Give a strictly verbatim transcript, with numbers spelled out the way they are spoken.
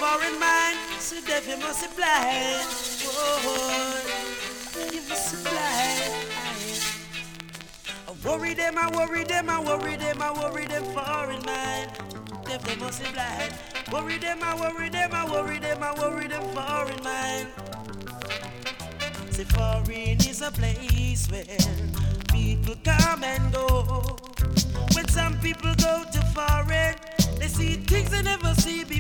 foreign mind, so deaf you must be blind. Oh, you must be blind. I worry them, I worry them, I worry them, I worry them foreign mind. Deaf they must be blind. Worry them, I worry them, I worry them, I worry them foreign mind. See, foreign is a place where people come and go. When some people go to foreign, they see things they never see before.